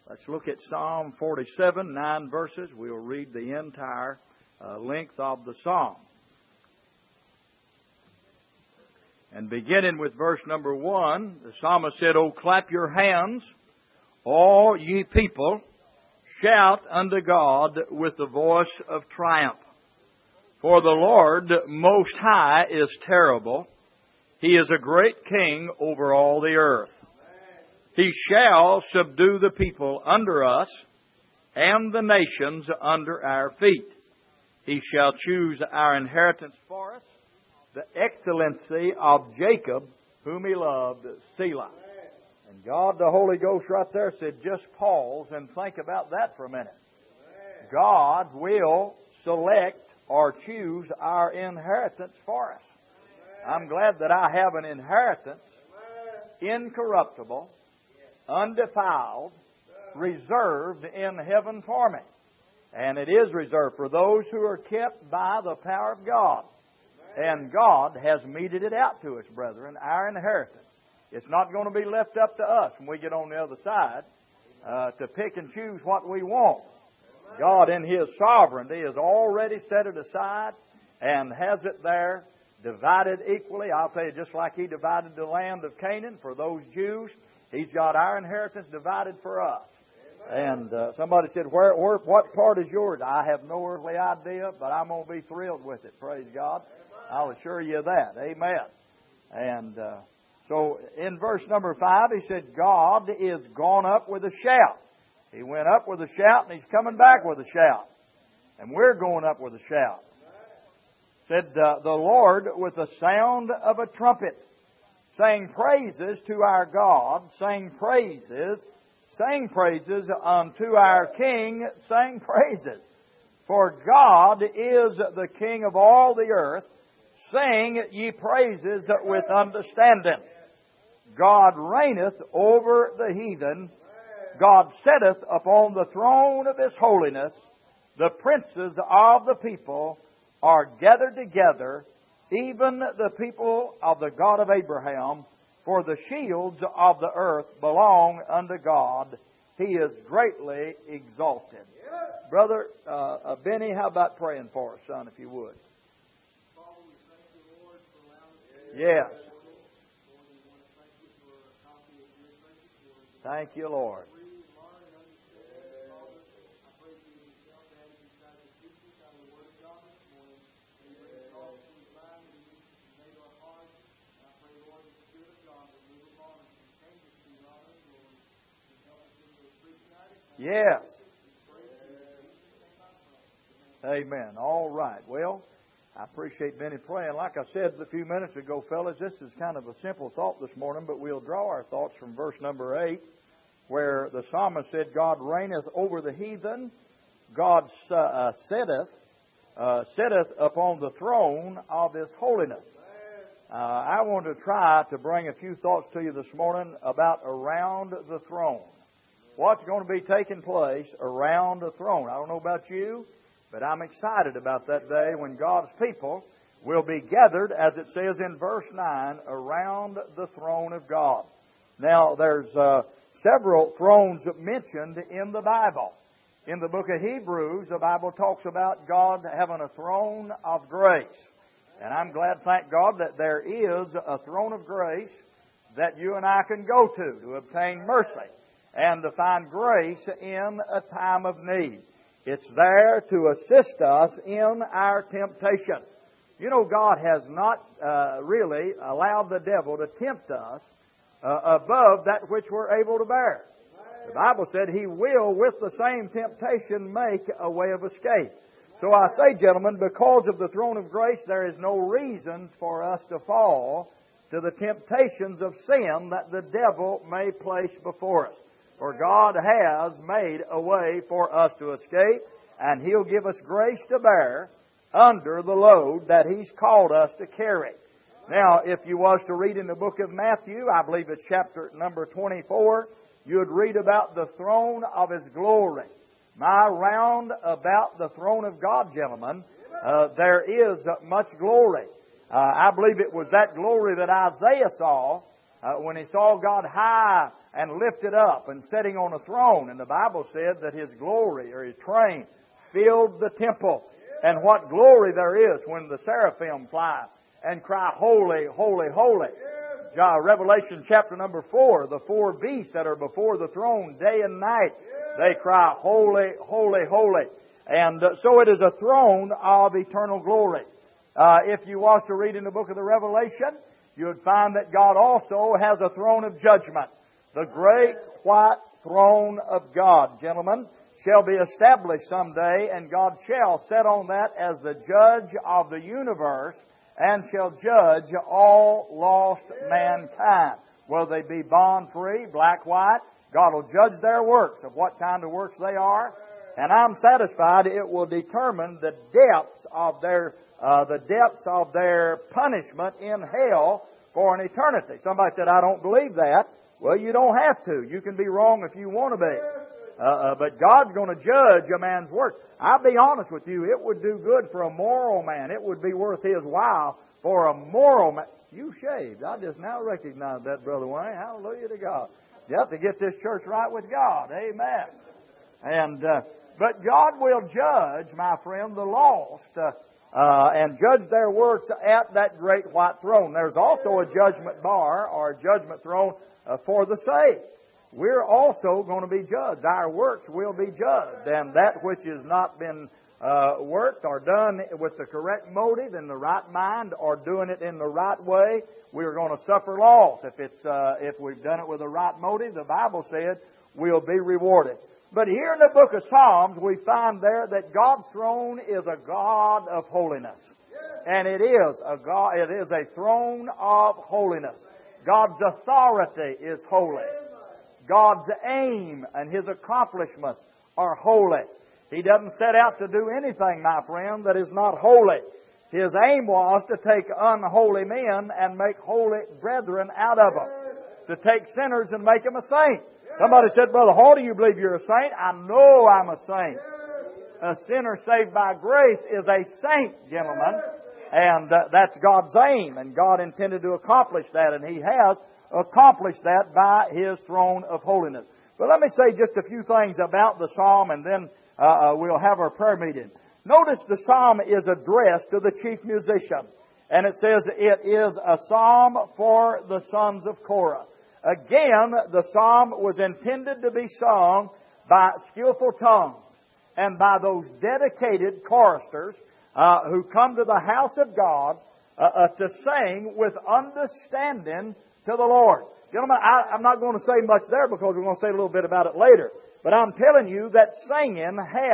Let's look at Psalm 47, 9 verses. We'll read the entire length of the psalm. And beginning with verse number 1, the psalmist said, "O clap your hands, all ye people, shout unto God with the voice of triumph. For the Lord Most High is terrible. He is a great king over all the earth. He shall subdue the people under us, and the nations under our feet. He shall choose our inheritance for us, the excellency of Jacob, whom He loved, Selah." And God, the Holy Ghost right there said, just pause and think about that for a minute. God will select or choose our inheritance for us. I'm glad that I have an inheritance, incorruptible, undefiled, reserved in heaven for me. And it is reserved for those who are kept by the power of God. And God has meted it out to us, brethren, our inheritance. It's not going to be left up to us when we get on the other side to pick and choose what we want. God, in His sovereignty, has already set it aside and has it there divided equally. I'll tell you, just like He divided the land of Canaan for those Jews, He's got our inheritance divided for us. And somebody said, what part is yours? I have no earthly idea, but I'm going to be thrilled with it. Praise God. I'll assure you of that. Amen. And so in verse number 5, he said, God is gone up with a shout. He went up with a shout, and He's coming back with a shout. And we're going up with a shout. Said the Lord with the sound of a trumpet, saying praises to our God, saying praises unto our King, saying praises. For God is the King of all the earth. Sing ye praises with understanding. God reigneth over the heathen. God sitteth upon the throne of His holiness. The princes of the people are gathered together, even the people of the God of Abraham. For the shields of the earth belong unto God. He is greatly exalted. Brother Benny, how about praying for us, son, if you would? Yes. Thank you, Lord. Yes. Amen. All right. Well, I appreciate Benny praying. Like I said a few minutes ago, fellas, this is kind of a simple thought this morning, but we'll draw our thoughts from verse number 8, where the psalmist said, God reigneth over the heathen. God sitteth upon the throne of His holiness. I want to try to bring a few thoughts to you this morning about around the throne. What's going to be taking place around the throne? I don't know about you, but I'm excited about that day when God's people will be gathered, as it says in verse 9, around the throne of God. Now, there's several thrones mentioned in the Bible. In the book of Hebrews, the Bible talks about God having a throne of grace. And I'm glad, thank God, that there is a throne of grace that you and I can go to obtain mercy and to find grace in a time of need. It's there to assist us in our temptation. You know, God has not really allowed the devil to tempt us above that which we're able to bear. The Bible said He will, with the same temptation, make a way of escape. So I say, gentlemen, because of the throne of grace, there is no reason for us to fall to the temptations of sin that the devil may place before us. For God has made a way for us to escape, and He'll give us grace to bear under the load that He's called us to carry. Now, if you was to read in the book of Matthew, I believe it's chapter number 24, you would read about the throne of His glory. My round about the throne of God, gentlemen, there is much glory. I believe it was that glory that Isaiah saw when he saw God high and lifted up and sitting on a throne. And the Bible said that His glory or His train filled the temple. And what glory there is when the seraphim fly and cry, Holy, holy, holy. Revelation chapter number 4, the four beasts that are before the throne day and night, they cry, Holy, holy, holy. And so it is a throne of eternal glory. If you was to read in the book of the Revelation, you would find that God also has a throne of judgment. The great white throne of God, gentlemen, shall be established someday, and God shall sit on that as the judge of the universe and shall judge all lost mankind. Whether they be bond-free, black, white, God will judge their works, of what kind of works they are. And I'm satisfied it will determine the depths of their punishment in hell for an eternity. Somebody said, I don't believe that. Well, you don't have to. You can be wrong if you want to be. But God's going to judge a man's work. I'll be honest with you, it would do good for a moral man. It would be worth his while for a moral man. You shaved. I just now recognize that, Brother Wayne. Hallelujah to God. You have to get this church right with God. Amen. And but God will judge, my friend, the lost and judge their works at that great white throne. There's also a judgment bar or a judgment throne for the saved. We're also going to be judged. Our works will be judged. And that which has not been worked or done with the correct motive, in the right mind, or doing it in the right way, we're going to suffer loss. If we've done it with the right motive, the Bible said we'll be rewarded. But here in the book of Psalms, we find there that God's throne is a God of holiness. And it is a throne of holiness. God's authority is holy. God's aim and His accomplishments are holy. He doesn't set out to do anything, my friend, that is not holy. His aim was to take unholy men and make holy brethren out of them. To take sinners and make them a saint. Somebody said, Brother Hall, do you believe you're a saint? I know I'm a saint. A sinner saved by grace is a saint, gentlemen. And that's God's aim. And God intended to accomplish that. And He has accomplished that by His throne of holiness. But let me say just a few things about the psalm, and then we'll have our prayer meeting. Notice the psalm is addressed to the chief musician. And it says it is a psalm for the sons of Korah. Again, the psalm was intended to be sung by skillful tongues and by those dedicated choristers who come to the house of God to sing with understanding to the Lord. Gentlemen, I'm not going to say much there because we're going to say a little bit about it later. But I'm telling you that singing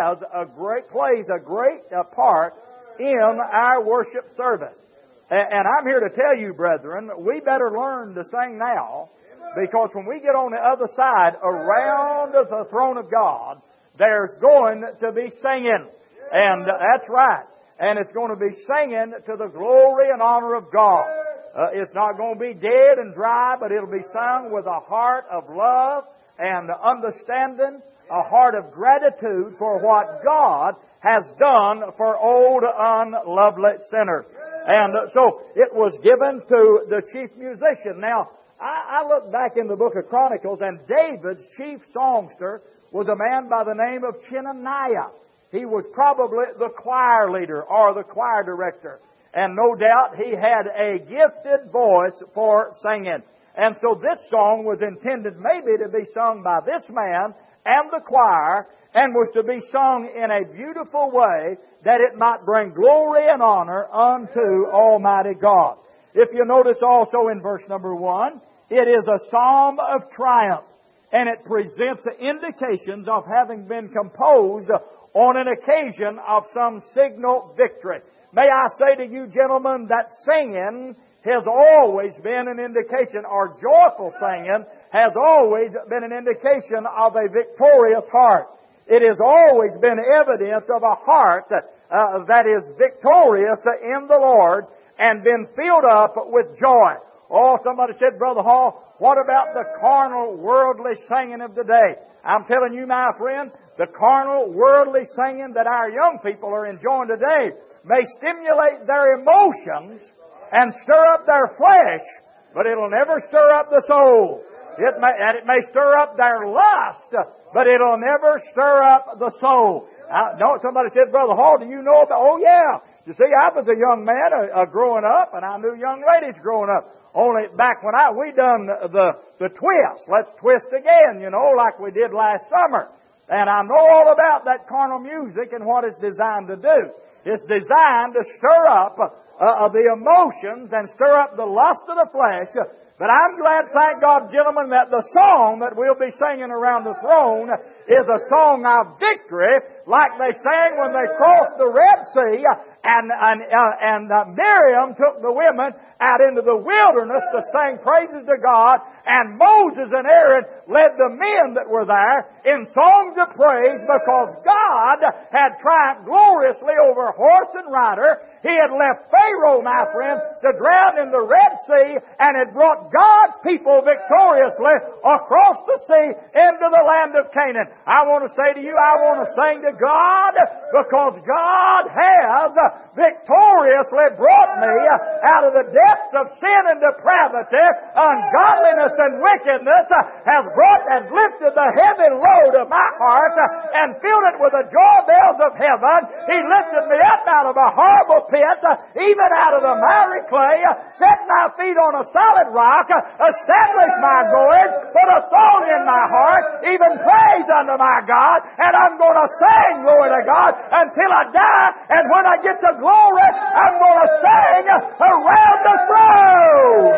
plays a great part in our worship service. And I'm here to tell you, brethren, we better learn to sing now, because when we get on the other side, around the throne of God, there's going to be singing. And that's right. And it's going to be singing to the glory and honor of God. It's not going to be dead and dry, but it'll be sung with a heart of love and understanding, a heart of gratitude for what God has done for old unlovely sinners. And so it was given to the chief musician. Now, I look back in the book of Chronicles, and David's chief songster was a man by the name of Chenaniah. He was probably the choir leader or the choir director. And no doubt he had a gifted voice for singing. And so this song was intended maybe to be sung by this man and the choir, and was to be sung in a beautiful way that it might bring glory and honor unto Almighty God. If you notice also in verse number 1, it is a psalm of triumph, and it presents indications of having been composed on an occasion of some signal victory. May I say to you, gentlemen, that singing has always been an indication, or joyful singing has always been an indication of a victorious heart. It has always been evidence of a heart that is victorious in the Lord and been filled up with joy. Oh, somebody said, Brother Hall, what about the carnal, worldly singing of the day? I'm telling you, my friend, the carnal, worldly singing that our young people are enjoying today may stimulate their emotions and stir up their flesh, but it'll never stir up the soul. It may stir up their lust, but it'll never stir up the soul. Somebody said, Brother Hall, do you know about? Oh yeah. You see, I was a young man growing up, and I knew young ladies growing up. Only back when we done the twist. Let's twist again, like we did last summer. And I know all about that carnal music and what it's designed to do. It's designed to stir up the emotions and stir up the lust of the flesh. But I'm glad, thank God, gentlemen, that the song that we'll be singing around the throne is a song of victory, like they sang when they crossed the Red Sea, and Miriam took the women out into the wilderness to sing praises to God, and Moses and Aaron led the men that were there in songs of praise because God had triumphed gloriously over horse and rider. He had left Pharaoh, my friends, to drown in the Red Sea, and had brought God's people victoriously across the sea into the land of Canaan. I want to say to you, I want to sing to God because God has victoriously brought me out of the depths of sin and depravity, ungodliness and wickedness, has brought and lifted the heavy load of my heart and filled it with the joy bells of heaven. He lifted me up out of a horrible pit, even out of the miry clay, set my feet on a solid rock, established my goings, put a song in my heart, even praise unto my God, and I'm going to sing, glory to God, until I die, and when I get to glory, I'm going to sing around the throne.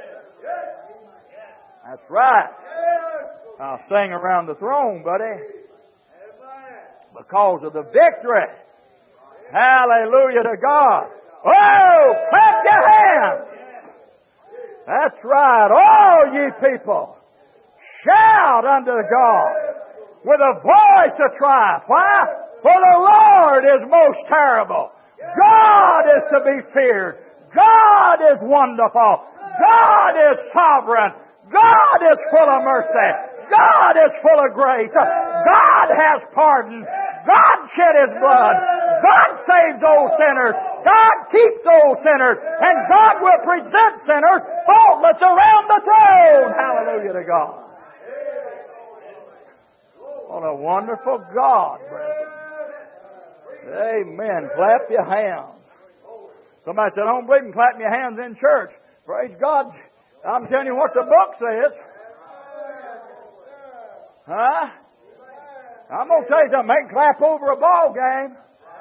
That's right. I'll sing around the throne, buddy, because of the victory. Hallelujah to God. Oh, clap your hands. That's right. All ye people, shout unto God with a voice of triumph. Why? For the Lord is most terrible. God is to be feared. God is wonderful. God is sovereign. God is full of mercy. God is full of grace. God has pardon. God shed His blood. God saves those sinners. God keeps those sinners. And God will present sinners faultless around the throne. Hallelujah to God. What a wonderful God, brethren. Amen. Clap your hands. Somebody said, I don't believe in clapping your hands in church. Praise God. I'm telling you what the book says. Huh? I'm going to tell you something. They can clap over a ball game.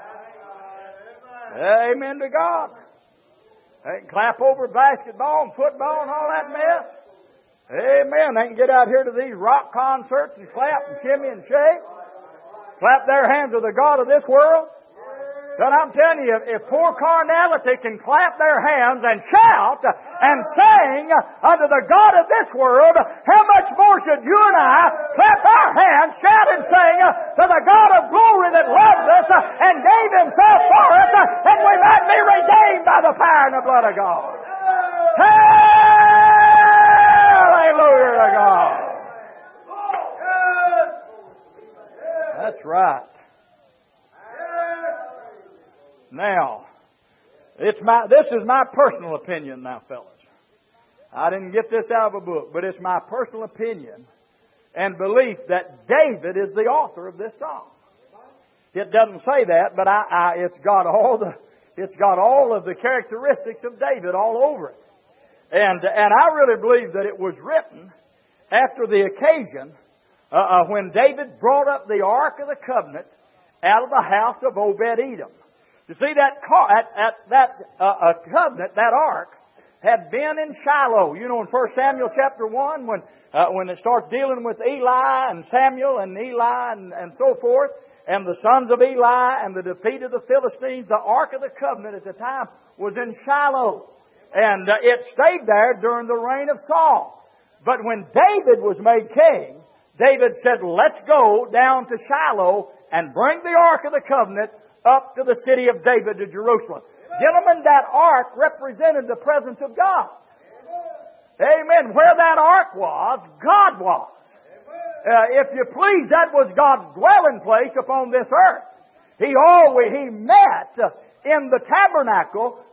Amen to God. They can clap over basketball and football and all that mess. Amen. They can get out here to these rock concerts and clap and shimmy and shake. Clap their hands to the God of this world. But I'm telling you, if poor carnality can clap their hands and shout and sing unto the God of this world, how much more should you and I clap our hands, shout and sing to the God of glory that loves us and gave Himself for us, that we might be redeemed by the power and the blood of God. Hallelujah to God. That's right. Now, this is my personal opinion now, fellas. I didn't get this out of a book, but it's my personal opinion and belief that David is the author of this song. It doesn't say that, but it's got all of the characteristics of David all over it. And I really believe that it was written after the occasion when David brought up the Ark of the Covenant out of the house of Obed-Edom. You see, that covenant, that ark, had been in Shiloh. You know, in 1 Samuel chapter 1, when it starts dealing with Eli and Samuel and Eli and so forth, and the sons of Eli and the defeat of the Philistines, the Ark of the Covenant at the time was in Shiloh. And it stayed there during the reign of Saul. But when David was made king, David said, let's go down to Shiloh and bring the Ark of the Covenant up to the city of David, to Jerusalem. Gentlemen, that ark represented the presence of God. Amen. Where that ark was, God was. If you please, that was God's dwelling place upon this earth. He met in the tabernacle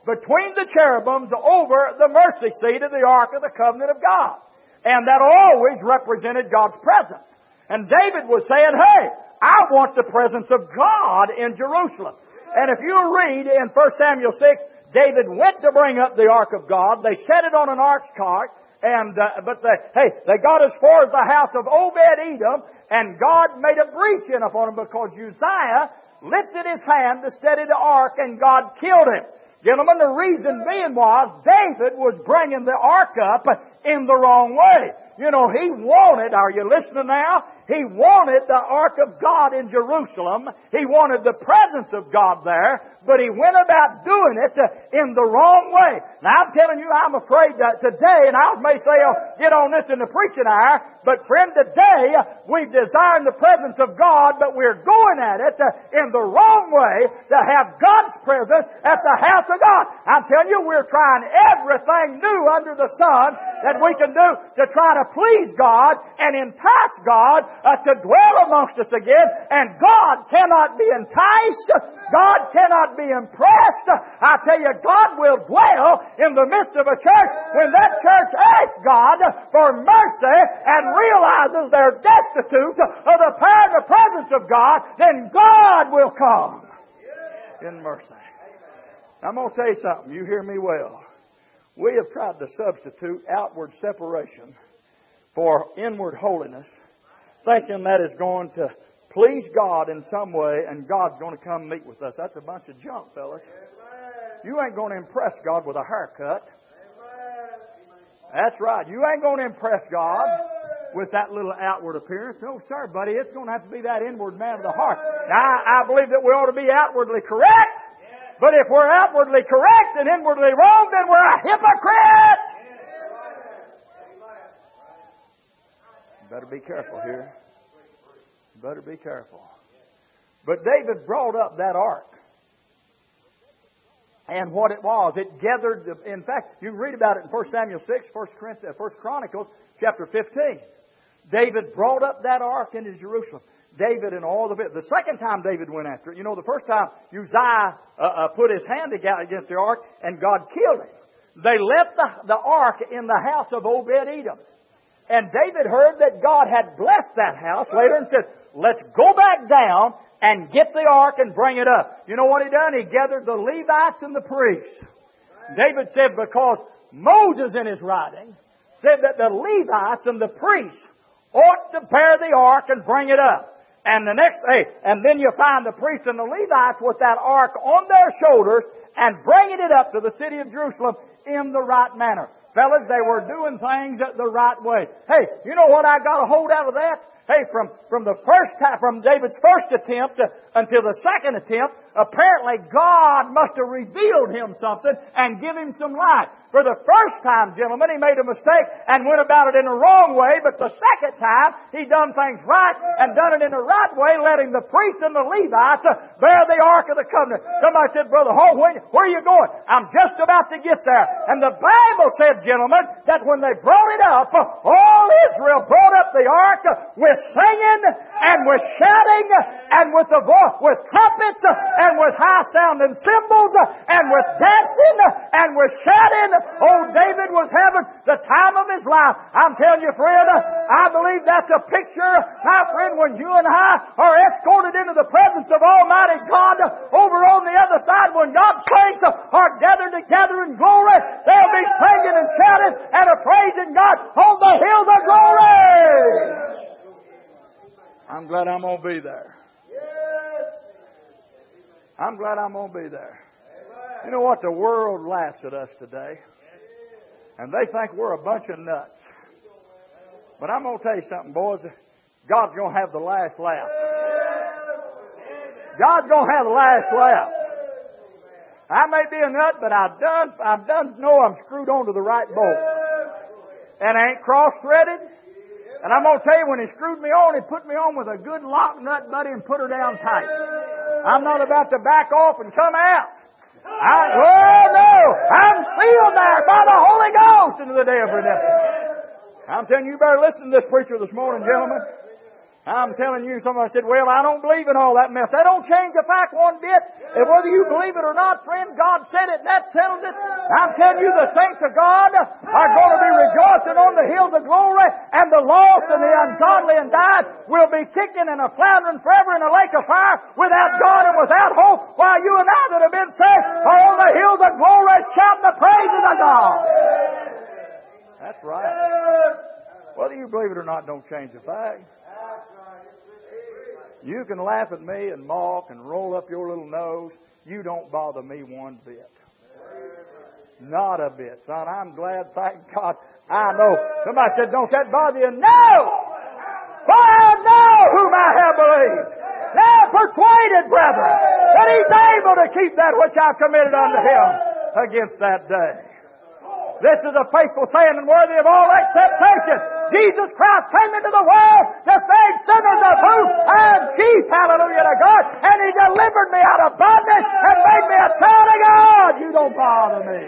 between the cherubims over the mercy seat of the Ark of the Covenant of God. And that always represented God's presence. And David was saying, hey, I want the presence of God in Jerusalem. And if you read in 1 Samuel 6, David went to bring up the Ark of God. They set it on an ox cart. But they got as far as the house of Obed-Edom, and God made a breach in upon him because Uzziah lifted his hand to steady the ark, and God killed him. Gentlemen, the reason being was David was bringing the ark up in the wrong way. You know, he wanted, are you listening now? He wanted the ark of God in Jerusalem. He wanted the presence of God there, but he went about doing it in the wrong way. Now I'm telling you, I'm afraid that today, and I may say I'll get on this in the preaching hour, but friend, today we desire the presence of God, but we're going at it in the wrong way to have God's presence at the house of God. I'm telling you, we're trying everything new under the sun that we can do to try to please God and entice God to dwell amongst us again. And God cannot be enticed. God cannot be impressed. I tell you, God will dwell in the midst of a church when that church asks God for mercy and realizes they're destitute of the power and the presence of God, then God will come in mercy. I'm going to tell you something. You hear me well. We have tried to substitute outward separation for inward holiness, thinking that is going to please God in some way and God's going to come meet with us. That's a bunch of junk, fellas. You ain't going to impress God with a haircut. That's right. You ain't going to impress God with that little outward appearance. No, sir, buddy. It's going to have to be that inward man of the heart. Now, I believe that we ought to be outwardly correct. But if we're outwardly correct and inwardly wrong, then we're a hypocrite. Better be careful here. Better be careful. But David brought up that ark. And what it was, it gathered, in fact, you can read about it in 1 Samuel 6, 1 Chronicles, chapter 15. David brought up that ark into Jerusalem. David and all of it. The second time David went after it, you know, the first time Uzziah put his hand against the ark and God killed him. They left the ark in the house of Obed-Edom. And David heard that God had blessed that house later and said, let's go back down and get the ark and bring it up. You know what he done? He gathered the Levites and the priests. David said because Moses in his writing said that the Levites and the priests ought to bear the ark and bring it up. And and then you find the priests and the Levites with that ark on their shoulders and bringing it up to the city of Jerusalem in the right manner. Fellas, they were doing things the right way. Hey, you know what I got a hold out of that? Hey, from the first time, from David's first attempt until the second attempt, apparently God must have revealed him something and give him some light. For the first time, gentlemen, he made a mistake and went about it in the wrong way, but the second time, he done things right and done it in the right way, letting the priests and the Levites bear the Ark of the Covenant. Somebody said, Brother Hall, where are you going? I'm just about to get there. And the Bible said, gentlemen, that when they brought it up, all Israel brought up the Ark with singing and with shouting and with trumpets and with high-sounding cymbals and with dancing and with shouting. Oh, David was having the time of his life. I'm telling you, friend, I believe that's a picture, my friend, when you and I are escorted into the presence of Almighty God over on the other side, when God's saints are gathered together in glory, they'll be singing and shouting and praising God on the hills of glory. I'm glad I'm going to be there. I'm glad I'm going to be there. You know what? The world laughs at us today. And they think we're a bunch of nuts. But I'm going to tell you something, boys. God's going to have the last laugh. God's going to have the last laugh. I may be a nut, but I done know I'm screwed onto the right bolt. And I ain't cross-threaded. And I'm going to tell you, when he screwed me on, he put me on with a good lock nut, buddy, and put her down tight. I'm not about to back off and come out. Oh, no! I'm sealed there by the Holy Ghost into the day of redemption. I'm telling you, you better listen to this preacher this morning, gentlemen. I'm telling you, somebody said, well, I don't believe in all that mess. That don't change the fact one bit. And whether you believe it or not, friend, God said it and that settles it. I'm telling you, the saints of God are going to be rejoicing on the hills of glory, and the lost and the ungodly and died will be kicking and floundering forever in a lake of fire without God and without hope, while you and I that have been saved are on the hills of glory shouting the praises of God. That's right. Whether you believe it or not don't change the fact. You can laugh at me and mock and roll up your little nose. You don't bother me one bit. Not a bit, son. I'm glad, thank God. I know. Somebody said, don't that bother you? No! For I know whom I have believed. Now persuaded, brethren, that He's able to keep that which I've committed unto Him against that day. This is a faithful saying and worthy of all acceptation. Jesus Christ came into the world to save sinners of who I'm chief. Hallelujah to God. And He delivered me out of bondage and made me a child of God. You don't bother me.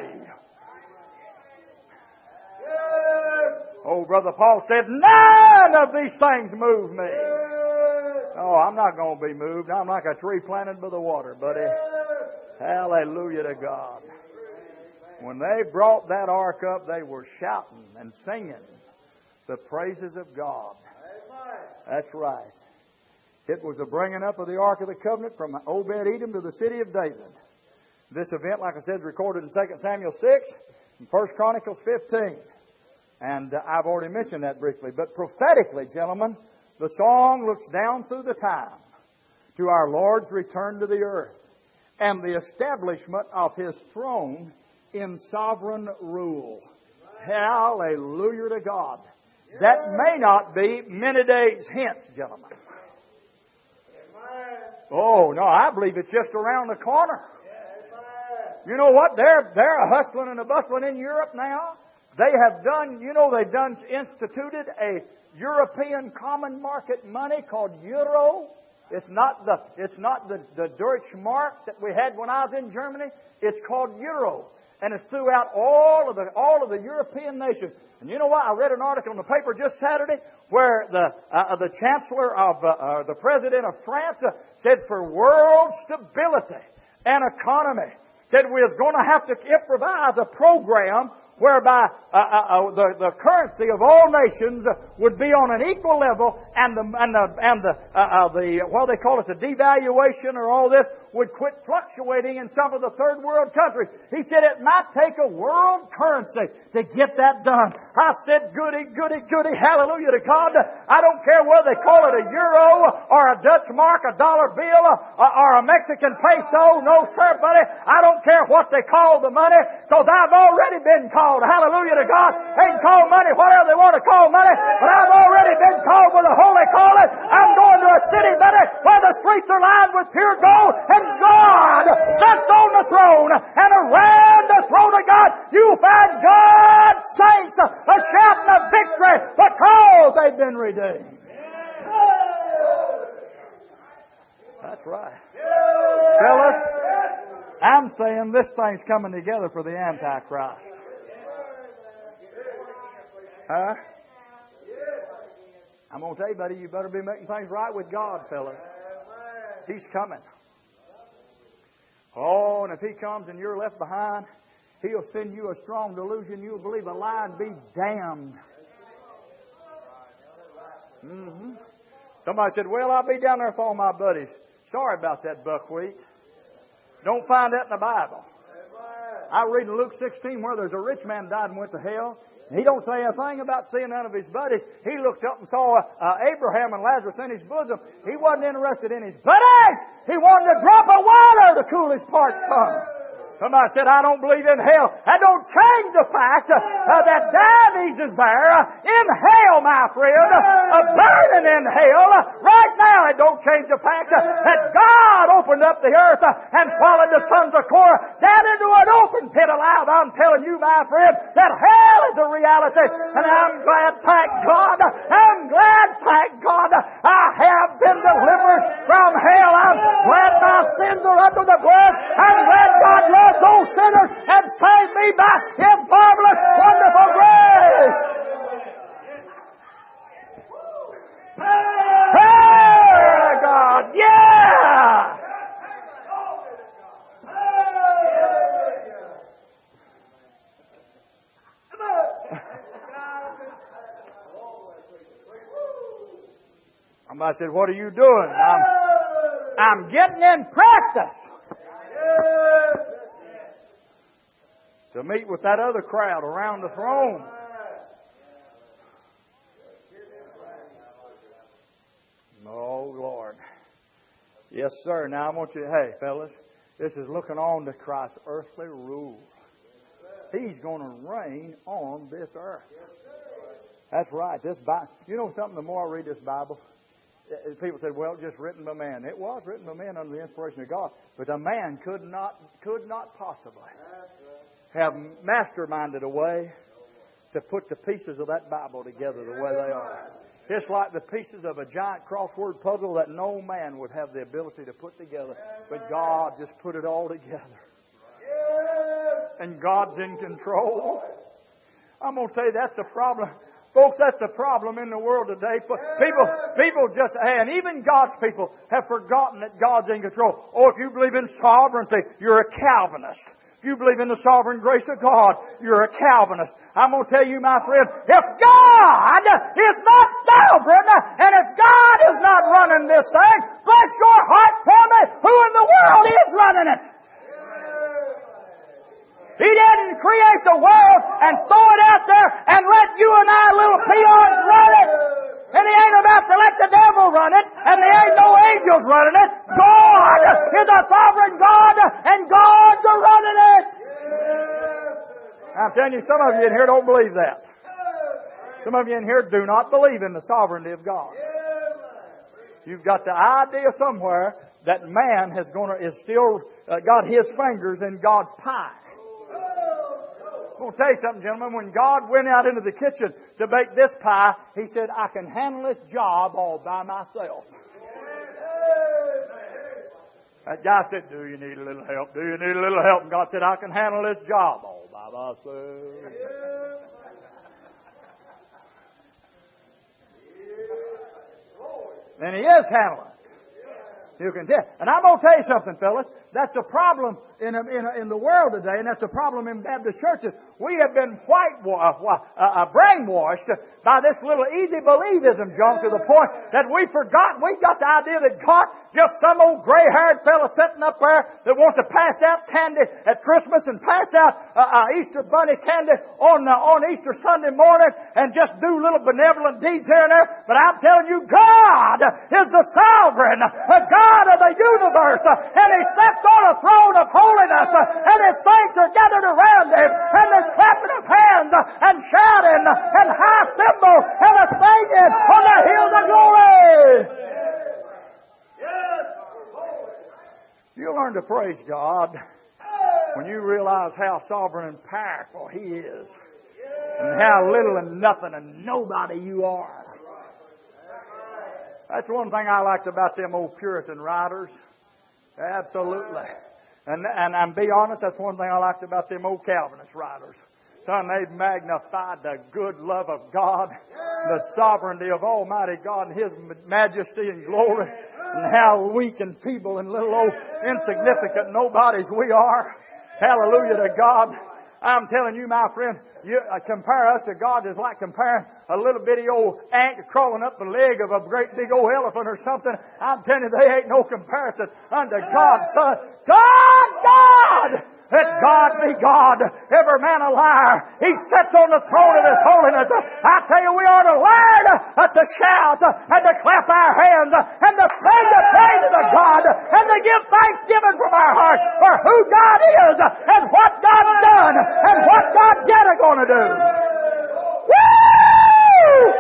Oh, Brother Paul said, none of these things move me. Oh, I'm not going to be moved. I'm like a tree planted by the water, buddy. Hallelujah to God. When they brought that ark up, they were shouting and singing the praises of God. That's right. It was a bringing up of the Ark of the Covenant from Obed-Edom to the city of David. This event, like I said, is recorded in 2 Samuel 6 and 1 Chronicles 15. And I've already mentioned that briefly. But prophetically, gentlemen, the song looks down through the time to our Lord's return to the earth and the establishment of His throne in sovereign rule. Hallelujah to God. That may not be many days hence, gentlemen. Oh, no, I believe it's just around the corner. You know what? They're a hustling and a bustling in Europe now. They have done, instituted a European common market money called euro. It's not the Deutschmark that we had when I was in Germany. It's called euro. And it's throughout all of the European nations. And you know what? I read an article in the paper just Saturday where the Chancellor of the President of France said for world stability and economy, said we was going to have to improvise a program whereby the currency of all nations would be on an equal level, and the what they call it, the devaluation or all this would quit fluctuating in some of the third world countries. He said it might take a world currency to get that done. I said, goody, goody, goody, hallelujah to God. I don't care whether they call it a euro or a Dutch mark, a dollar bill, or a Mexican peso. No, sir, buddy. I don't care what they call the money, because I've already been called. Hallelujah to God. They can call money whatever they want to call money, but I've already been called with a holy calling. I'm going to a city, buddy, where the streets are lined with pure gold, and God sits on the throne, and around the throne of God you find God's saints a shouting of victory because they've been redeemed. That's right. Fellas, I'm saying this thing's coming together for the Antichrist. Huh? I'm going to tell you, buddy, you better be making things right with God, fellas. He's coming. Oh, and if He comes and you're left behind, He'll send you a strong delusion. You'll believe a lie and be damned. Mm-hmm. Somebody said, well, I'll be down there with all my buddies. Sorry about that, buckwheat. Don't find that in the Bible. I read in Luke 16 where there's a rich man died and went to hell. He don't say a thing about seeing none of his buddies. He looked up and saw Abraham and Lazarus in his bosom. He wasn't interested in his buddies. He wanted a drop of water to cool his parched tongue. Somebody said, I don't believe in hell. That don't change the fact that Dives is there in hell, my friend, burning in hell. Right now, it don't change the fact that God opened up the earth and swallowed the sons of Korah down into an open pit alive. I'm telling you, my friend, that hell is a reality. And I'm glad, thank God, I have been delivered from hell. I'm glad my sins are under the blood. I'm glad God loves those sinners and saved me by His marvelous, wonderful grace. Somebody said, what are you doing? I'm getting in practice to meet with that other crowd around the throne. Oh, Lord. Yes, sir. Now I want you to, hey, fellas, this is looking on to Christ's earthly rule. He's going to reign on this earth. That's right. This Bible, you know something, the more I read this Bible, people said, well, just written by man. It was written by man under the inspiration of God. But a man could not possibly have masterminded a way to put the pieces of that Bible together the way they are. It's like the pieces of a giant crossword puzzle that no man would have the ability to put together. But God just put it all together. And God's in control. I'm going to tell you, that's the problem. Folks, that's the problem in the world today. People just, and even God's people have forgotten that God's in control. Oh, if you believe in sovereignty, you're a Calvinist. If you believe in the sovereign grace of God, you're a Calvinist. I'm going to tell you, my friend, if God is not sovereign, and if God is not running this thing, bless your heart, tell me, who in the world is running it? He didn't create the world and throw it out there and let you and I, little peons, run it. And He ain't about to let the devil run it, and there ain't no angels running it. God is a sovereign God, and God's a running it. I'm telling you, some of you in here don't believe that. Some of you in here do not believe in the sovereignty of God. You've got the idea somewhere that man is still got his fingers in God's pie. I'm going to tell you something, gentlemen. When God went out into the kitchen to bake this pie, He said, I can handle this job all by myself. That guy said, do you need a little help? Do you need a little help? And God said, I can handle this job all by myself. And He is handling it. You can tell. And I'm going to tell you something, fellas. That's a problem in the world today, and that's a problem in Baptist churches. We have been brainwashed by this little easy believism junk to the point that we got the idea that God, just some old gray-haired fella sitting up there that wants to pass out candy at Christmas and pass out Easter bunny candy on Easter Sunday morning and just do little benevolent deeds here and there. But I'm telling you, God is the sovereign, the God of the universe, and He sits on a throne of holiness, and His saints are gathered around Him, and there's clapping of hands, and shouting, and high cymbals, and a singing on the hills of glory. You learn to praise God when you realize how sovereign and powerful He is, and how little and nothing and nobody you are. That's one thing I liked about them old Puritan writers. Absolutely. And be honest, that's one thing I liked about them old Calvinist writers. Son, they've magnified the good love of God, the sovereignty of Almighty God, and His majesty and glory, and how weak and feeble and little old insignificant nobodies we are. Hallelujah to God. I'm telling you, my friend, compare us to God is like comparing a little bitty old ant crawling up the leg of a great big old elephant or something. I'm telling you, they ain't no comparison unto God's Son. God! Let God be God, every man a liar. He sits on the throne of His holiness. I tell you, we ought to learn to shout and to clap our hands and to sing the praises of God and to give thanksgiving from our heart for who God is and what God's done and what God's yet going to do. Woo!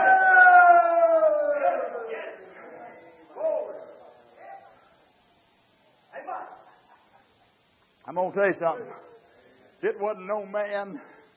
I'm going to tell you something. It wasn't no man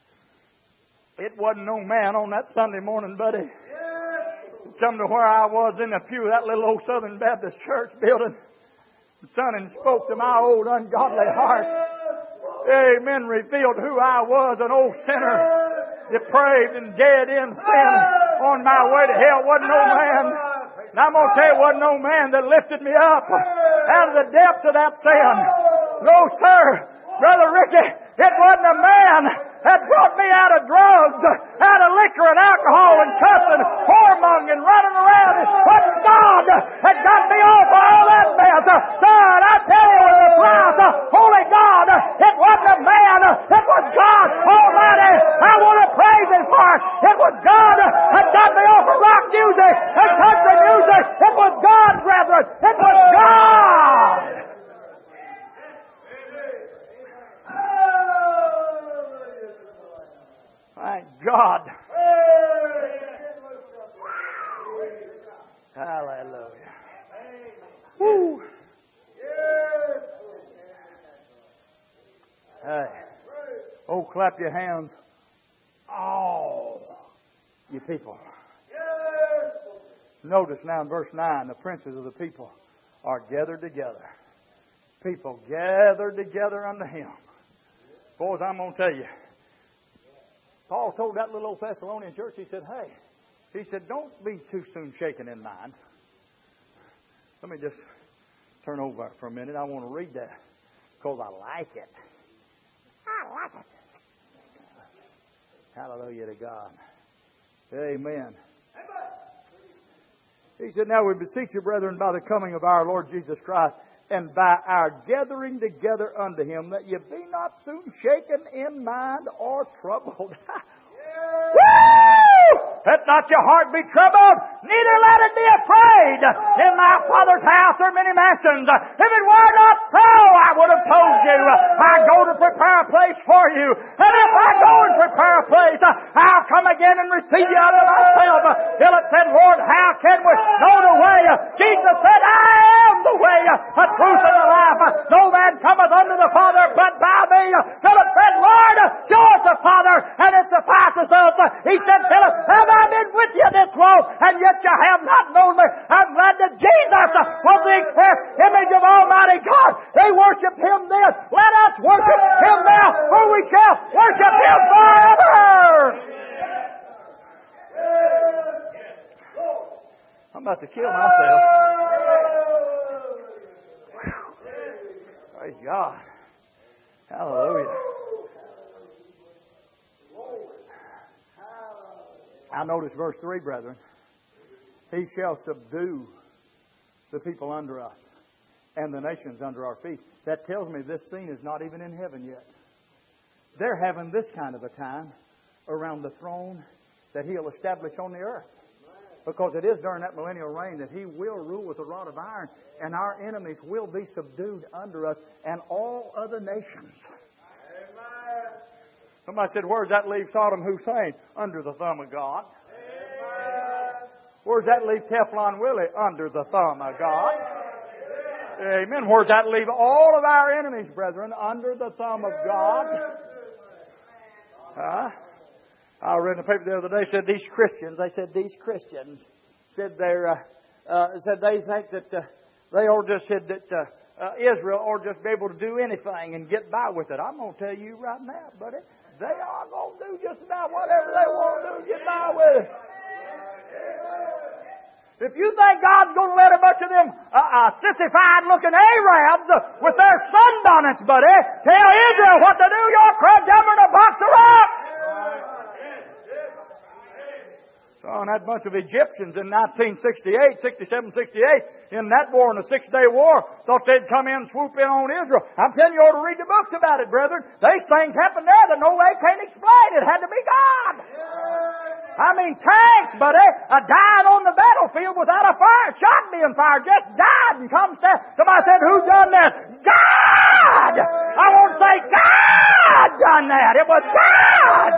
on that Sunday morning, buddy. Come to where I was in the pew of that little old Southern Baptist church building. Son, and spoke to my old ungodly heart. Amen. Revealed who I was, an old sinner, depraved and dead in sin on my way to hell. Wasn't no man. And I'm going to tell you, it wasn't no man that lifted me up out of the depths of that sin. No, sir. Brother Ricky, it wasn't a man that brought me out of drugs, out of liquor and alcohol and cussing, whoremongering, running around. It was God that got me off of all that mess. Son, I tell you, it was the price. Holy God, it wasn't a man, it was God Almighty. I want to praise Him for it. It was God that got me off of rock music and country music. It was God, brethren. It was God. Thank God. Hallelujah. Woo. Hey. Oh, clap your hands. Oh, you people. Notice now in verse 9, the princes of the people are gathered together. People gathered together unto Him. Boys, I'm going to tell you. Paul told that little old Thessalonian church, he said, don't be too soon shaken in mind. Let me just turn over for a minute. I want to read that because I like it. I like it. Hallelujah to God. Amen. He said, now we beseech you, brethren, by the coming of our Lord Jesus Christ, and by our gathering together unto Him, that ye be not soon shaken in mind or troubled. Let not your heart be troubled, neither let it be afraid. In my Father's house are many mansions. If it were not so, I would have told you. I go to prepare a place for you. And if I go and prepare a place, I'll come again and receive you unto myself. Philip said, Lord, how can we know the way? Jesus said, I am the way, the truth, and the life. No man cometh unto the Father but by me. Philip said, Lord, show us the Father, and it suffices us. He said, Philip, have I been with you this long, and yet you have not known me? I'm glad that Jesus was the express image of Almighty God. They worshiped Him then. Let us worship Him now, for we shall worship Him forever. I'm about to kill myself. Praise God. Hallelujah. I notice verse 3, brethren. He shall subdue the people under us and the nations under our feet. That tells me this scene is not even in heaven yet. They're having this kind of a time around the throne that He'll establish on the earth. Because it is during that millennial reign that He will rule with a rod of iron, and our enemies will be subdued under us and all other nations. Somebody said, where does that leave Saddam Hussein? Under the thumb of God. Where does that leave Teflon Willie? Under the thumb of God. Amen. Where does that leave all of our enemies, brethren? Under the thumb of God. I read in the paper the other day, said these Christians said they think that they all just said that Israel ought just be able to do anything and get by with it. I'm going to tell you right now, buddy, they are going to do just about whatever they want to do and get by with it. If you think God's going to let a bunch of them sissified-looking Arabs with their sunbonnets, buddy, tell Israel what to do, you're crud dumber than a box of rocks. Son, that bunch of Egyptians in 1968, 67, 68, in that war, in the 6-day war, thought they'd come in and swoop in on Israel. I'm telling you, you ought to read the books about it, brethren. These things happened there that no way can't explain. It had to be God. I mean, tanks, buddy, dying on the battlefield without a shot being fired, just died and come stand. Somebody said, who done that? God! I won't say God done that. It was God!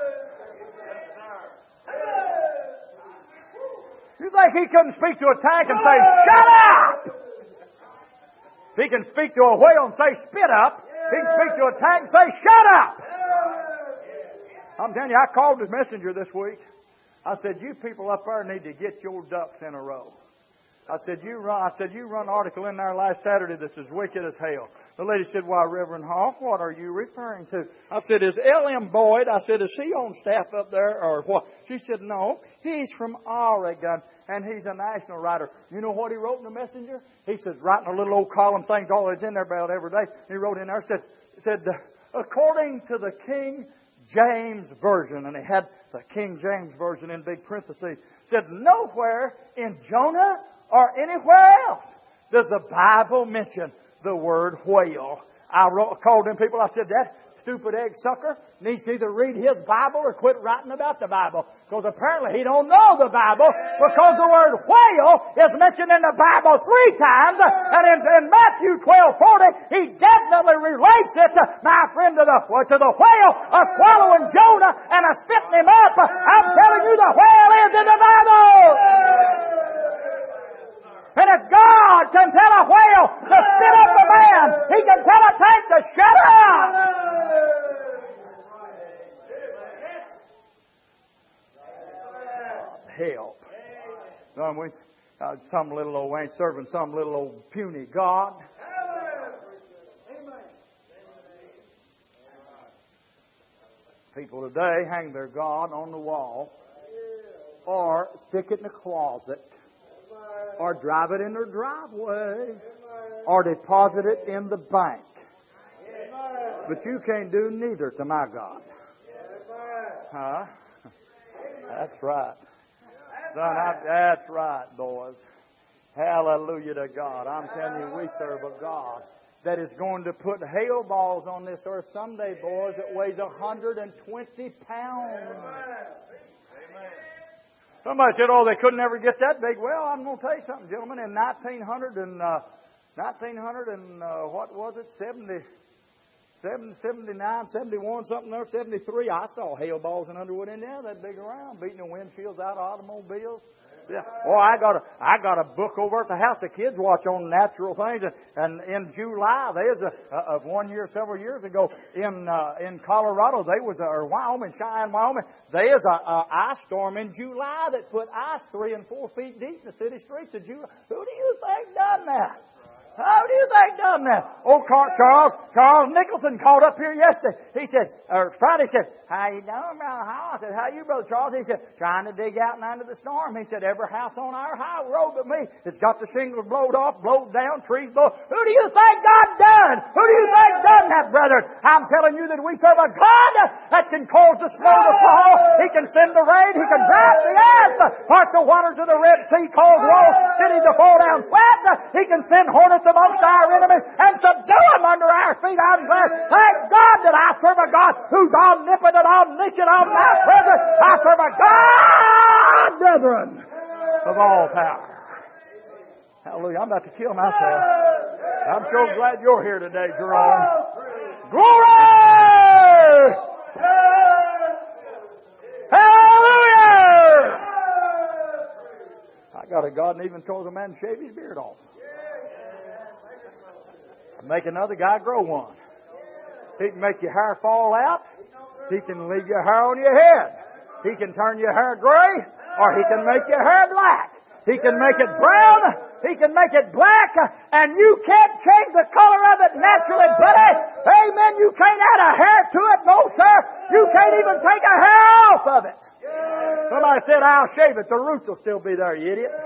You think He couldn't speak to a tank and say, shut up? If He can speak to a whale and say, spit up, He can speak to a tank and say, shut up. I'm telling you, I called the messenger this week. I said, you people up there need to get your ducks in a row. I said, you run an article in there last Saturday that's as wicked as hell. The lady said, why, Reverend Hoff, what are you referring to? I said, is L.M. Boyd, I said, is he on staff up there or what? She said, no, he's from Oregon and he's a national writer. You know what he wrote in the messenger? He says, writing a little old column things, all that's in there about every day. He wrote in there, said, according to the King James Version, and he had the King James Version in big parentheses, said, nowhere in Jonah or anywhere else does the Bible mention the word whale. I called them people, I said, that stupid egg sucker needs to either read his Bible or quit writing about the Bible. Because apparently he don't know the Bible, because the word whale is mentioned in the Bible 3 times. And in Matthew 12:40, he definitely relates it, my friend, to the whale swallowing Jonah and spitting him up. I'm telling you, the whale is in the Bible. And if God can tell a whale to spit up a man, He can tell a tank to shut up. Help. Some little old ain't serving some little old puny God. People today hang their God on the wall or stick it in a closet or drive it in their driveway or deposit it in the bank. But you can't do neither to my God. Huh? That's right. Son, that's right, boys. Hallelujah to God. I'm telling you, we serve a God that is going to put hail balls on this earth someday, boys, that weighs 120 pounds. Somebody said, oh, they couldn't ever get that big. Well, I'm going to tell you something, gentlemen. In 1900 and what was it, 79, 71, something there, 73, I saw hail balls in Underwood, Indiana, that big around, beating the windshields out of automobiles. Yeah. Oh, I got a book over at the house. The kids watch on natural things. And in July, there's several years ago in Colorado, or Wyoming, Cheyenne, Wyoming, there's a ice storm in July that put ice 3 and 4 feet deep in the city streets of July. Who do you think done that? How do you think done that? Old Charles Nicholson called up here yesterday. He said, or Friday, said, how you doing, Brother Hall? I said, how you, Brother Charles? He said, trying to dig out and under the storm. He said, every house on our high road but me, it's got the shingles blowed off, blowed down, trees blowed. Who do you think God done? Who do you think done that, brother? I'm telling you that we serve a God that can cause the snow to fall. He can send the rain. He can dry the earth, part the waters of the Red Sea, cause walls, cities to fall down flat. He can send hornets amongst our enemies and subdue them under our feet. I'm glad. Thank God that I serve a God who's omnipotent, omniscient, omnipresent. I serve a God, brethren, of all power. Hallelujah. I'm about to kill myself. I'm so glad you're here today, Jerome. Glory! Hallelujah! I got a God that even told a man to shave his beard off. Make another guy grow one. He can make your hair fall out. He can leave your hair on your head. He can turn your hair gray, or he can make your hair black. He can make it brown. He can make it black. And you can't change the color of it naturally, buddy. Amen. You can't add a hair to it. No, sir. You can't even take a hair off of it. Somebody said, I'll shave it. The roots will still be there, you idiot.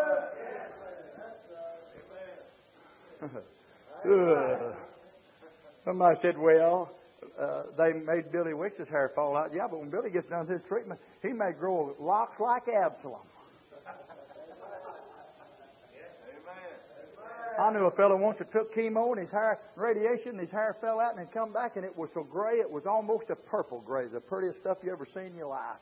Somebody said, well, they made Billy Wicks' hair fall out. Yeah, but when Billy gets done with his treatment, he may grow locks like Absalom. I knew a fellow once that took chemo and his hair, radiation, his hair fell out and it come back and it was so gray, it was almost a purple gray. The prettiest stuff you ever seen in your life.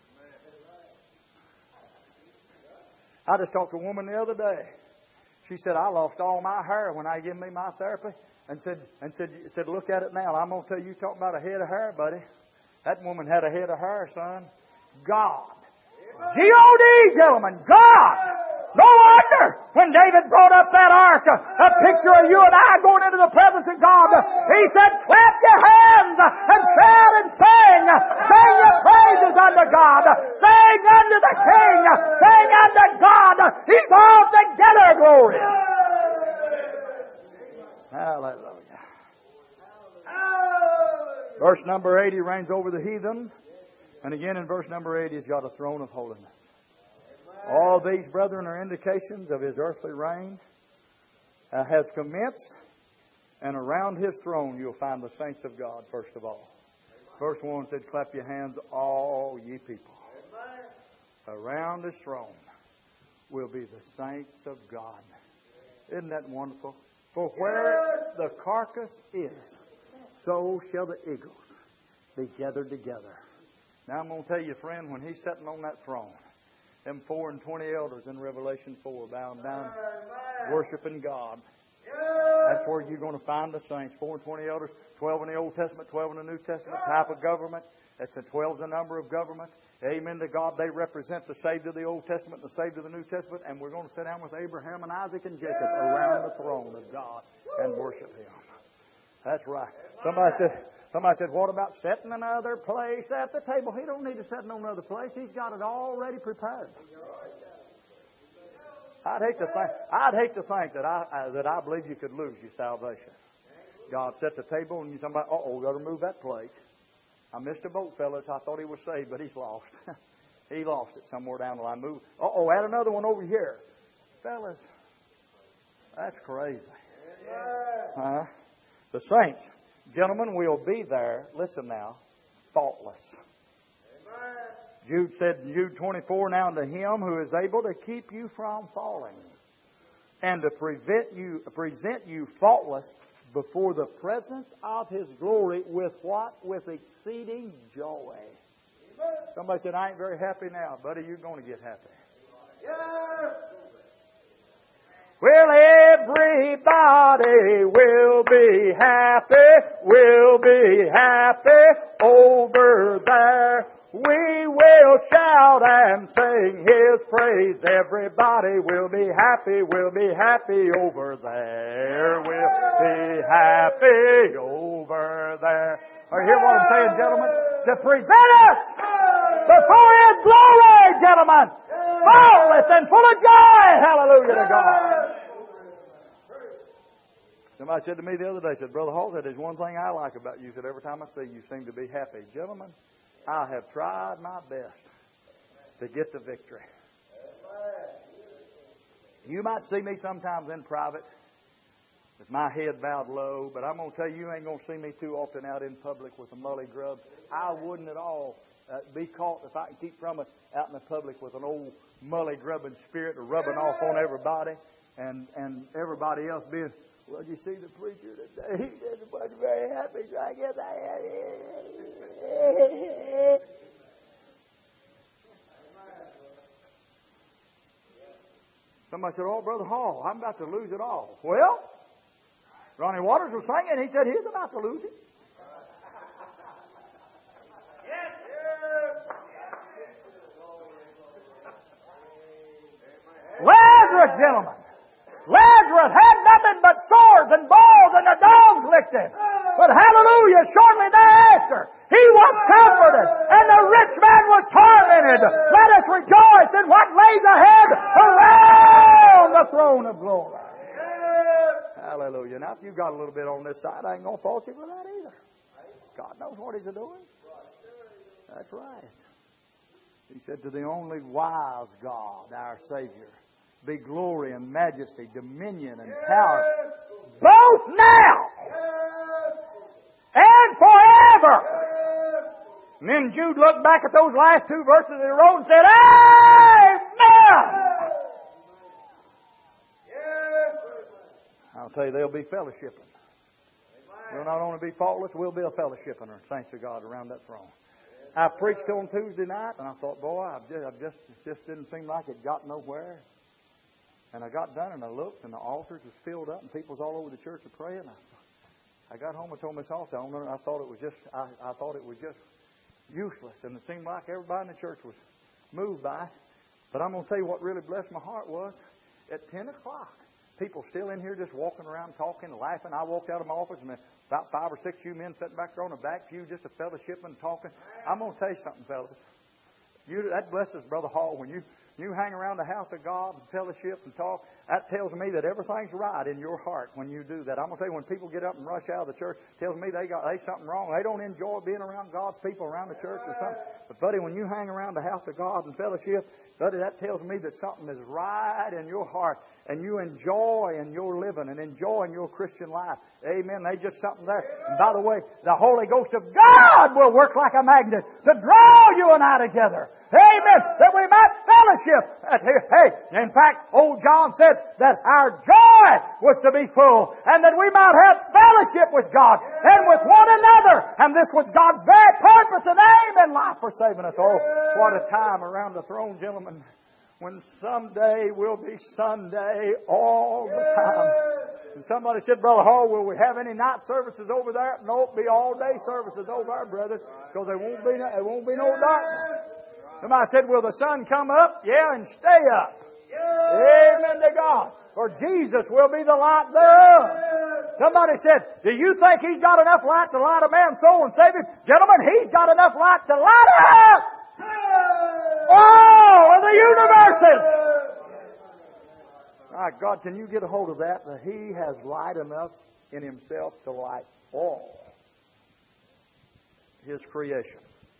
I just talked to a woman the other day. She said, I lost all my hair when I gave me my therapy. And said, look at it now. I'm going to tell you, talking about a head of hair, buddy. That woman had a head of hair, son. God. G-O-D, gentlemen. God. No wonder when David brought up that ark, a picture of you and I going into the presence of God, he said, clap your hands and shout and sing. Sing your praises unto God. Sing unto the King. Sing unto God. He's altogether glorious. Hallelujah. Verse number 8, He reigns over the heathen. And again in verse number 8, He's got a throne of holiness. All these, brethren, are indications of His earthly reign has commenced. And around His throne you'll find the saints of God, first of all. Verse 1 said, clap your hands, all ye people. Around this throne will be the saints of God. Isn't that wonderful? For where the carcass is, so shall the eagles be gathered together. Now I'm going to tell you, friend, when He's sitting on that throne, them 4 and 20 elders in Revelation 4 bowing down, worshiping God. That's where you're going to find the saints. 4 and 20 elders, 12 in the Old Testament, 12 in the New Testament, type of government. That's the 12's the number of government. Amen to God. They represent the saved of the Old Testament, the saved of the New Testament, and we're going to sit down with Abraham and Isaac and Jacob around the throne of God and worship Him. That's right. Somebody said, what about setting another place at the table? He don't need to set in another place. He's got it already prepared. I'd hate to think that I believe you could lose your salvation. God set the table and somebody, got to remove that plate. I missed a boat, fellas. I thought he was saved, but he's lost. He lost it somewhere down the line. Move. Add another one over here. Fellas, that's crazy. The saints, gentlemen, will be there, listen now, faultless. Jude said in Jude 24, now unto Him who is able to keep you from falling and to present you faultless before the presence of His glory with what? With exceeding joy. Somebody said, I ain't very happy now. Buddy, you're going to get happy. Well, everybody will be happy over there. We will shout and sing His praise. Everybody will be happy over there. We'll be happy over there. Are you hear what I'm saying, gentlemen? To present us before His glory, gentlemen, faultless and full of joy. Hallelujah to God. Somebody said to me the other day, said, Brother Hall, there's one thing I like about you. Said, every time I see you, you seem to be happy. Gentlemen, I have tried my best to get the victory. You might see me sometimes in private with my head bowed low, but I'm going to tell you, you ain't going to see me too often out in public with a mully grub. I wouldn't at all be caught if I can keep from it out in the public with an old mully grubbing spirit or rubbing off on everybody and everybody else being, well, you see the preacher today? He wasn't very happy, so I guess I had it. Somebody said, Brother Hall, I'm about to lose it all. Well, Ronnie Waters was singing. He said he's about to lose it. Lazarus, gentlemen. Lazarus had nothing but sores and balls, and the dogs licked him. But hallelujah, shortly thereafter, he was comforted, and the rich man was tormented. Let us rejoice in what lays ahead around the throne of glory. Hallelujah. Now, if you've got a little bit on this side, I ain't going to fault you for that either. God knows what He's doing. That's right. He said, to the only wise God, our Savior, be glory and majesty, dominion and power, both now and forever. And then Jude looked back at those last two verses he wrote and said, Amen! I'll tell you, they'll be fellowshipping. We'll not only be faultless, we'll be a fellowshipping, saints of God, around that throne. I preached on Tuesday night, and I thought, boy, it just didn't seem like it got nowhere. And I got done, and I looked, and the altars was filled up, and people was all over the church praying. I got home and told Miss Alta, I thought it was just useless, and it seemed like everybody in the church was moved by it. But I'm going to tell you what really blessed my heart was at 10 o'clock. People still in here just walking around, talking, laughing. I walked out of my office, and about 5 or 6 you men sitting back there on the back pew, just a fellowship and talking. I'm going to tell you something, fellas. That blesses Brother Hall when you you hang around the house of God and fellowship and talk, that tells me that everything's right in your heart when you do that. I'm going to tell you, when people get up and rush out of the church, it tells me there's something wrong. They don't enjoy being around God's people around the church or something. But, buddy, when you hang around the house of God and fellowship, buddy, that tells me that something is right in your heart and you enjoy in your living and enjoy in your Christian life. Amen. There's just something there. And by the way, the Holy Ghost of God will work like a magnet to draw you and I together. Amen. That we might fellowship. Hey, in fact, old John said that our joy was to be full and that we might have fellowship with God and with one another. And this was God's very purpose and aim in life for saving us. Oh, what a time around the throne, gentlemen, when someday will be Sunday all the time. And somebody said, Brother Hall, will we have any night services over there? No, it'll be all day services over there, brothers, because there won't be no darkness. Somebody said, will the sun come up? Yeah, and stay up. Amen to God. For Jesus will be the light thereof. Somebody said, do you think He's got enough light to light a man's soul and save him? Gentlemen, He's got enough light to light up all of the universes. My God, can you get a hold of that? That He has light enough in Himself to light all His creation.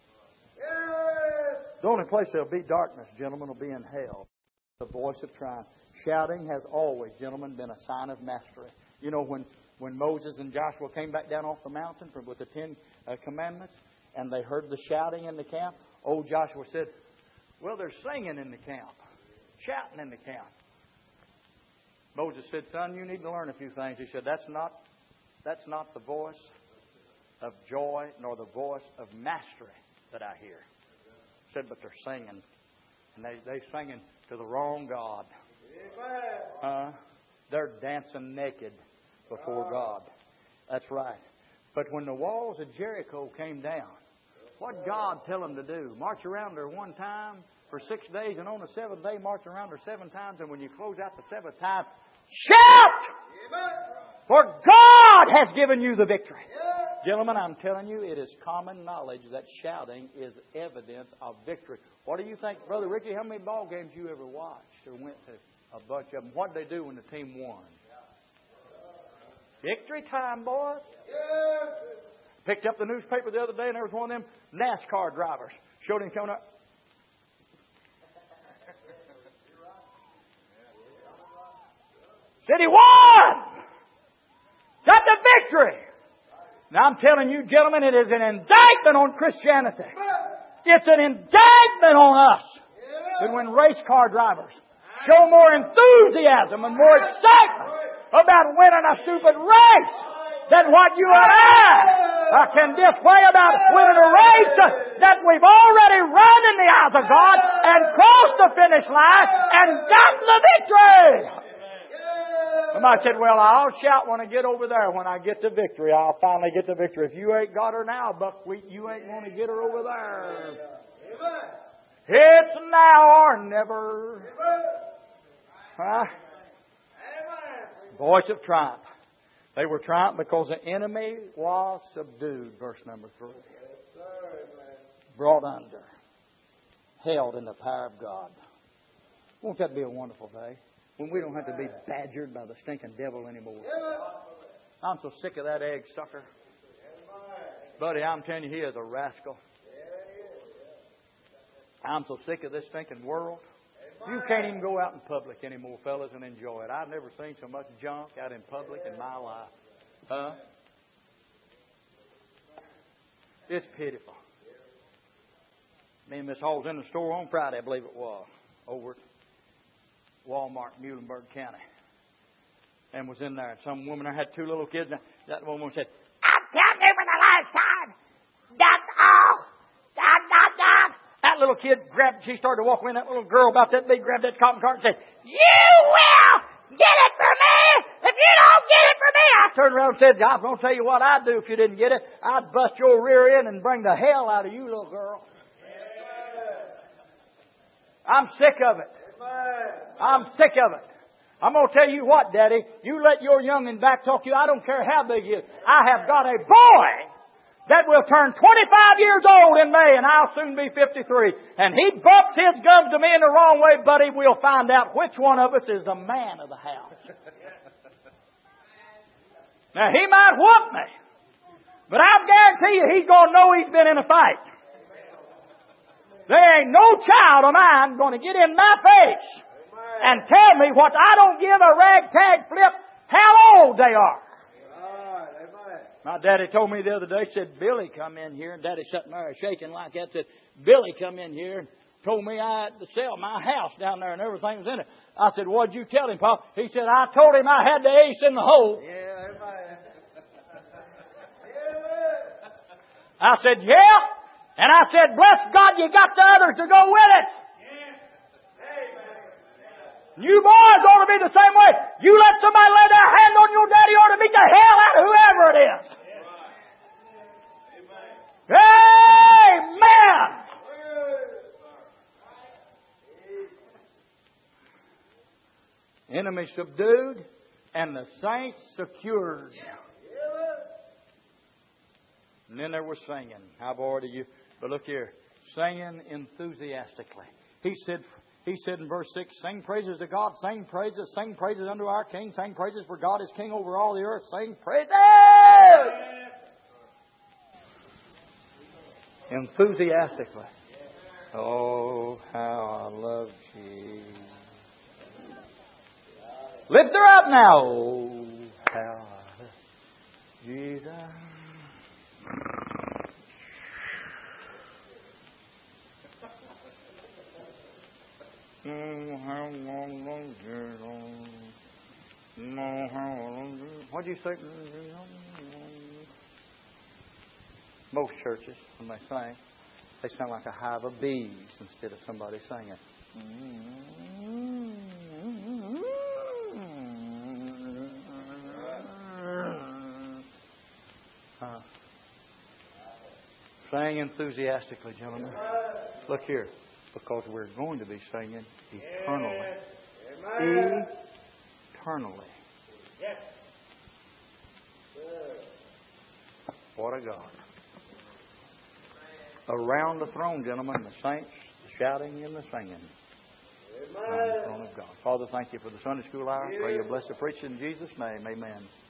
The only place there'll be darkness, gentlemen, will be in hell. The voice of triumph. Shouting has always, gentlemen, been a sign of mastery. You know, when Moses and Joshua came back down off the mountain with the 10 Commandments, and they heard the shouting in the camp, old Joshua said, well, they're singing in the camp, shouting in the camp. Moses said, son, you need to learn a few things. He said, that's not the voice of joy nor the voice of mastery that I hear. He said, but they're singing. And they're singing to the wrong God. They're dancing naked before God. That's right. But when the walls of Jericho came down, what did God tell them to do? March around there one time for 6 days, and on the seventh day, march around there 7 times, and when you close out the seventh time, shout! For God has given you the victory. Gentlemen, I'm telling you, it is common knowledge that shouting is evidence of victory. What do you think, Brother Ricky, how many ball games you ever watched or went to? A bunch of them. What did they do when the team won? Victory time, boys. Picked up the newspaper the other day, and there was one of them NASCAR drivers. Showed him coming up. Said he won! Got the victory! Now I'm telling you, gentlemen, it is an indictment on Christianity. It's an indictment on us that when race car drivers show more enthusiasm and more excitement about winning a stupid race than what you and I can display about winning a race that we've already run in the eyes of God and crossed the finish line and gotten the victory. Somebody said, well, I'll shout when I get over there. When I get the victory, I'll finally get the victory. If you ain't got her now, buckwheat, you ain't going to get her over there. It's now or never. Huh? Voice of triumph. They were triumphed because the enemy was subdued. Verse number 3. Brought under. Held in the power of God. Won't that be a wonderful day? When we don't have to be badgered by the stinking devil anymore. I'm so sick of that egg sucker. Buddy, I'm telling you, he is a rascal. I'm so sick of this stinking world. You can't even go out in public anymore, fellas, and enjoy it. I've never seen so much junk out in public in my life. Huh? It's pitiful. Me and Miss Hall was in the store on Friday, I believe it was, over at Walmart, Muhlenberg County, and was in there. And some woman there had 2 little kids. And that woman said, I'm telling you for the last time, that's all. That little kid grabbed, she started to walk away, and that little girl about that big grabbed that cotton cart and said, you will get it for me if you don't get it for me. I turned around and said, I'm going to tell you what I'd do if you didn't get it. I'd bust your rear end and bring the hell out of you, little girl. I'm sick of it. I'm sick of it. I'm going to tell you what, Daddy. You let your young'un back talk to you. I don't care how big he is. I have got a boy that will turn 25 years old in May, and I'll soon be 53. And he bumps his gums to me in the wrong way, buddy. We'll find out which one of us is the man of the house. Now, he might whoop me, but I guarantee you he's going to know he's been in a fight. There ain't no child of mine going to get in my face and tell me what I don't give a ragtag flip how old they are. My daddy told me the other day, said, Billy come in here, and Daddy sitting there shaking like that, said, Billy come in here and told me I had to sell my house down there and everything was in it. I said, what'd you tell him, Pa? He said, I told him I had the ace in the hole. Yeah, I said, yeah. And I said, bless God, you got the others to go with it. You boys ought to be the same way. You let somebody lay their hand on your daddy, you ought to beat the hell out of whoever it is. Amen. Enemy subdued and the saints secured. And then there was singing. I've already used, but look here, singing enthusiastically. He said in verse 6, sing praises to God, sing praises unto our King, sing praises for God is King over all the earth, sing praises! Enthusiastically. Oh, how I love Jesus. Lift her up now. Oh, how I love Jesus. What'd you say? Most churches, when they sing, they sound like a hive of bees instead of somebody singing. Sing enthusiastically, gentlemen. Look here. Because we're going to be singing eternally. Eternally. What a God. Around the throne, gentlemen, the saints, the shouting and the singing. Around the throne of God. Father, thank you for the Sunday school hour. Pray you bless the preaching in Jesus' name. Amen.